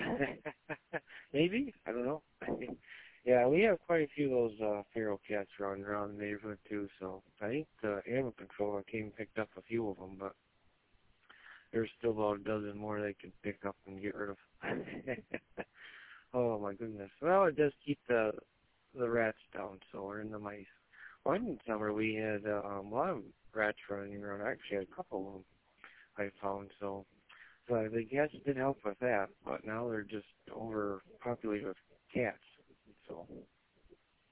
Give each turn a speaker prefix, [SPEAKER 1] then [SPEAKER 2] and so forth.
[SPEAKER 1] Maybe, I don't know. Yeah, we have quite a few of those feral cats running around the neighborhood too. So I think the animal control came and picked up a few of them, but there's still about a dozen more they could pick up and get rid of. Oh my goodness. Well, it does keep the rats down, so or in the mice. One summer we had a lot of rats running around. I actually had a couple of them I found, so the cats did help with that, but now they're just overpopulated with cats. So